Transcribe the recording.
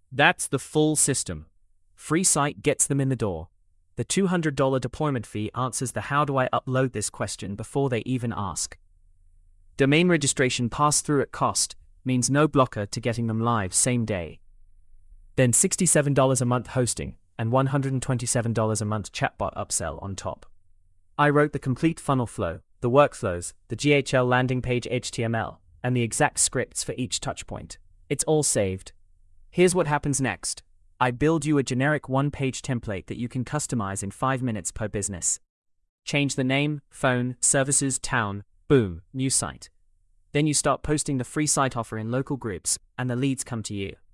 That's the full system. Free site gets them in the door. The $200 deployment fee answers the "how do I upload this" question before they even ask. Domain registration pass-through at cost means no blocker to getting them live same day. Then $67 a month hosting and $127 a month chatbot upsell on top. I wrote the complete funnel flow, the workflows, the GHL landing page HTML, and the exact scripts for each touchpoint. It's all saved. Here's what happens next. I build you a generic one-page template that you can customize in 5 minutes per business. Change the name, phone, services, town, boom, new site. Then you start posting the free site offer in local groups, and the leads come to you.